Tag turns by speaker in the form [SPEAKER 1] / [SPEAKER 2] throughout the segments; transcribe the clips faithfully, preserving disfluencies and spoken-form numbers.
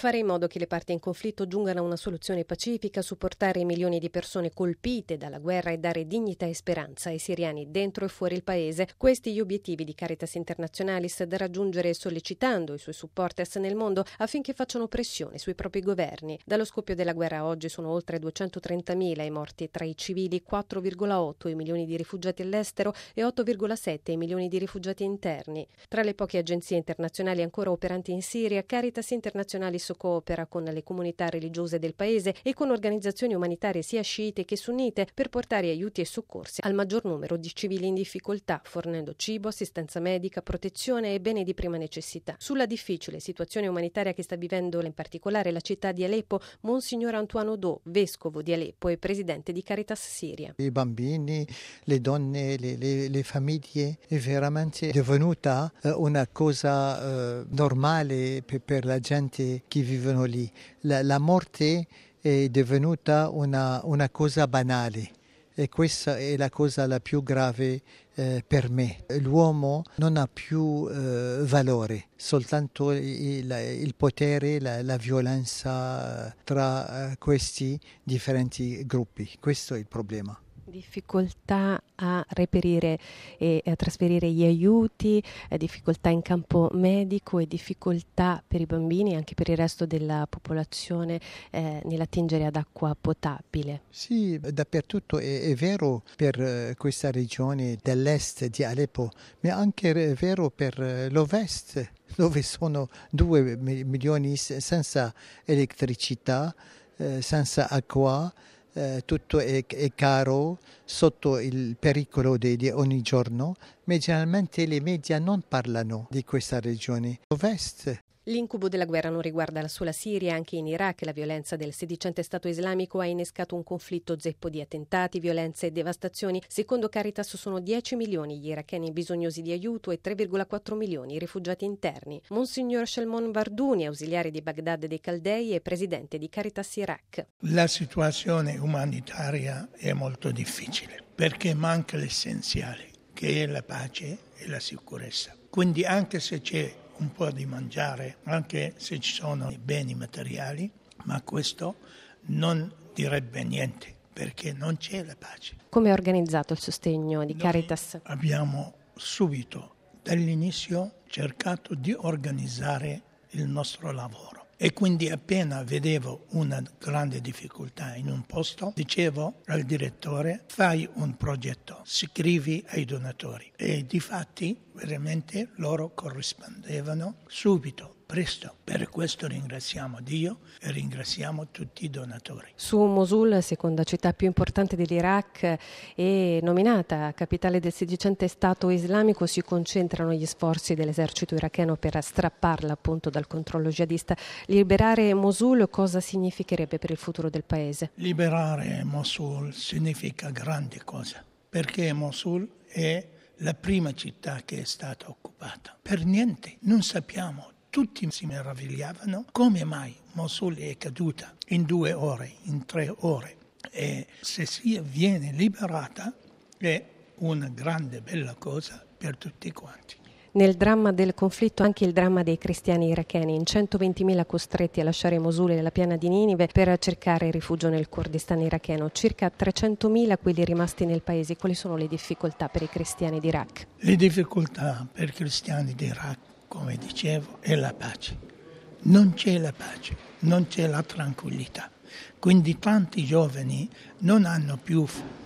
[SPEAKER 1] Fare in modo che le parti in conflitto giungano a una soluzione pacifica, supportare i milioni di persone colpite dalla guerra e dare dignità e speranza ai siriani dentro e fuori il paese. Questi gli obiettivi di Caritas Internationalis da raggiungere sollecitando i suoi supporters nel mondo affinché facciano pressione sui propri governi. Dallo scoppio della guerra a oggi sono oltre duecentotrentamila i morti tra i civili, quattro virgola otto i milioni di rifugiati all'estero e otto virgola sette i milioni di rifugiati interni. Tra le poche agenzie internazionali ancora operanti in Siria, Caritas Internationalis coopera con le comunità religiose del paese e con organizzazioni umanitarie sia sciite che sunnite per portare aiuti e soccorsi al maggior numero di civili in difficoltà, fornendo cibo, assistenza medica, protezione e beni di prima necessità. Sulla difficile situazione umanitaria che sta vivendo in particolare la città di Aleppo, Monsignor Antoine Odo, vescovo di Aleppo e presidente di Caritas Siria.
[SPEAKER 2] I bambini, le donne, le, le, le famiglie è veramente divenuta una cosa eh, normale per, per la gente che vivono lì. La, la morte è divenuta una, una cosa banale e questa è la cosa la più grave eh, per me. L'uomo non ha più eh, valore, soltanto il, il potere, la, la violenza tra questi differenti gruppi. Questo è il problema.
[SPEAKER 1] Difficoltà a reperire e a trasferire gli aiuti, difficoltà in campo medico e difficoltà per i bambini e anche per il resto della popolazione eh, nell'attingere ad acqua potabile.
[SPEAKER 2] Sì, dappertutto è, è vero per questa regione dell'est di Aleppo, ma anche è vero per l'ovest, dove sono due milioni senza elettricità, eh, senza acqua. Eh, tutto è, è caro, sotto il pericolo di, di ogni giorno, ma generalmente le media non parlano di questa regione. Ovest.
[SPEAKER 1] L'incubo della guerra non riguarda la sola Siria, anche in Iraq la violenza del sedicente Stato islamico ha innescato un conflitto zeppo di attentati, violenze e devastazioni. Secondo Caritas sono dieci milioni gli iracheni bisognosi di aiuto e tre virgola quattro milioni i rifugiati interni. Monsignor Shalmon Vardouni, ausiliare di Baghdad dei Caldei e presidente di Caritas Iraq.
[SPEAKER 3] La situazione umanitaria è molto difficile perché manca l'essenziale, che è la pace e la sicurezza. Quindi anche se c'è un po' di mangiare, anche se ci sono i beni materiali, ma questo non direbbe niente, perché non c'è la pace.
[SPEAKER 1] Come è organizzato il sostegno di Caritas?
[SPEAKER 3] Noi abbiamo subito, dall'inizio, cercato di organizzare il nostro lavoro. E quindi appena vedevo una grande difficoltà in un posto, dicevo al direttore: fai un progetto, scrivi ai donatori. E difatti veramente loro corrispondevano subito, presto. Per questo ringraziamo Dio e ringraziamo tutti i donatori.
[SPEAKER 1] Su Mosul, seconda città più importante dell'Iraq e nominata capitale del sedicente Stato islamico, si concentrano gli sforzi dell'esercito iracheno per strapparla appunto dal controllo jihadista. Liberare Mosul cosa significherebbe per il futuro del paese?
[SPEAKER 3] Liberare Mosul significa grandi cose, perché Mosul è la prima città che è stata occupata. Per niente, non sappiamo. Tutti si meravigliavano come mai Mosul è caduta in due ore, in tre ore. E se si viene liberata è una grande bella cosa per tutti quanti.
[SPEAKER 1] Nel dramma del conflitto anche il dramma dei cristiani iracheni, in centoventimila costretti a lasciare Mosul e la piana di Ninive per cercare rifugio nel Kurdistan iracheno, circa trecentomila quelli rimasti nel paese. Quali sono le difficoltà per i cristiani d'Iraq?
[SPEAKER 3] Le difficoltà per i cristiani d'Iraq, come dicevo, è la pace. Non c'è la pace, non c'è la tranquillità. Quindi tanti giovani non hanno più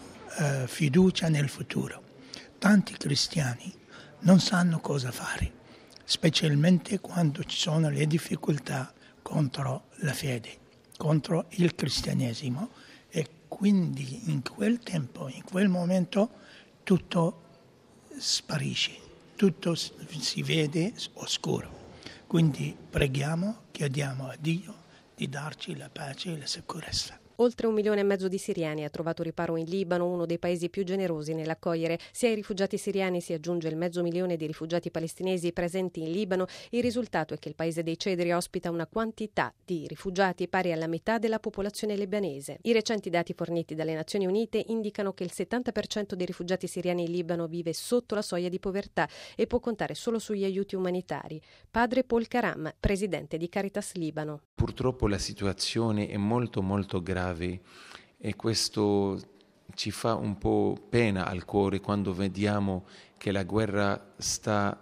[SPEAKER 3] eh, fiducia nel futuro. Tanti cristiani non sanno cosa fare, specialmente quando ci sono le difficoltà contro la fede, contro il cristianesimo, e quindi in quel tempo, in quel momento, tutto sparisce, tutto si vede oscuro. Quindi preghiamo, chiediamo a Dio di darci la pace e la sicurezza.
[SPEAKER 1] Oltre un milione e mezzo di siriani ha trovato riparo in Libano, uno dei paesi più generosi nell'accogliere sia i rifugiati siriani si aggiunge il mezzo milione di rifugiati palestinesi presenti in Libano. Il risultato è che il paese dei cedri ospita una quantità di rifugiati pari alla metà della popolazione libanese. I recenti dati forniti dalle Nazioni Unite indicano che il settanta per cento dei rifugiati siriani in Libano vive sotto la soglia di povertà e può contare solo sugli aiuti umanitari. Padre Paul Karam, presidente di Caritas Libano.
[SPEAKER 4] Purtroppo la situazione è molto molto grave e questo ci fa un po' pena al cuore quando vediamo che la guerra sta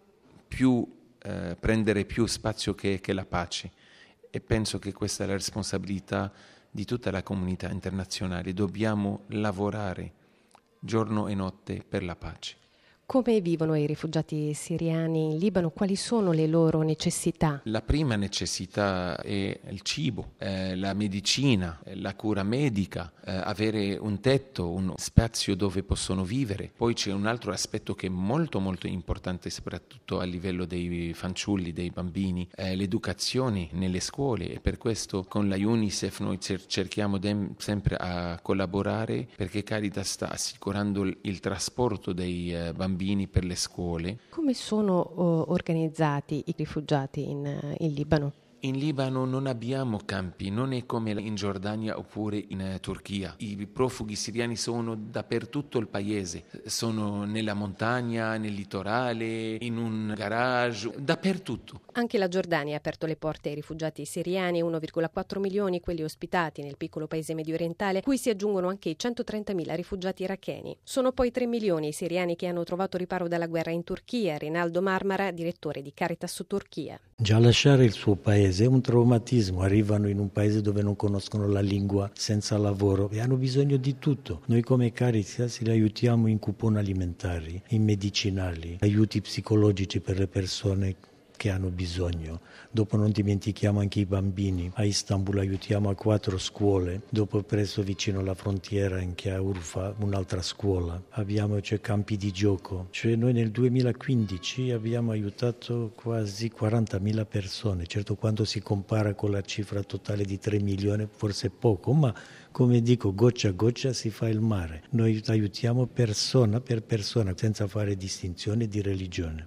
[SPEAKER 4] più eh, prendere più spazio che, che la pace, e penso che questa è la responsabilità di tutta la comunità internazionale. Dobbiamo lavorare giorno e notte per la pace.
[SPEAKER 1] Come vivono i rifugiati siriani in Libano? Quali sono le loro necessità?
[SPEAKER 4] La prima necessità è il cibo, eh, la medicina, eh, la cura medica, eh, avere un tetto, uno spazio dove possono vivere. Poi c'è un altro aspetto che è molto molto importante, soprattutto a livello dei fanciulli, dei bambini, eh, l'educazione nelle scuole, e per questo con la UNICEF noi cer- cerchiamo de- sempre a collaborare, perché Caritas sta assicurando il, il trasporto dei eh, bambini per le scuole.
[SPEAKER 1] Come sono uh, organizzati i rifugiati in, uh, in Libano?
[SPEAKER 4] In Libano non abbiamo campi, non è come in Giordania oppure in Turchia. I profughi siriani sono dappertutto il paese, sono nella montagna, nel litorale, in un garage, dappertutto.
[SPEAKER 1] Anche la Giordania ha aperto le porte ai rifugiati siriani, uno virgola quattro milioni quelli ospitati nel piccolo paese mediorientale, cui si aggiungono anche i centotrentamila rifugiati iracheni. Sono poi tre milioni i siriani che hanno trovato riparo dalla guerra in Turchia. Rinaldo Marmara, direttore di Caritas Turchia.
[SPEAKER 5] Già lasciare il suo paese è un traumatismo, arrivano in un paese dove non conoscono la lingua, senza lavoro e hanno bisogno di tutto. Noi come Caritas li aiutiamo in coupon alimentari, in medicinali, aiuti psicologici per le persone che hanno bisogno. Dopo non dimentichiamo anche i bambini. A Istanbul aiutiamo a quattro scuole, dopo presso vicino alla frontiera anche a Urfa un'altra scuola. Abbiamo cioè, campi di gioco. Cioè, noi nel duemilaquindici abbiamo aiutato quasi quarantamila persone. Certo, quando si compara con la cifra totale di tre milioni forse è poco, ma come dico, goccia a goccia si fa il mare. Noi aiutiamo persona per persona senza fare distinzione di religione.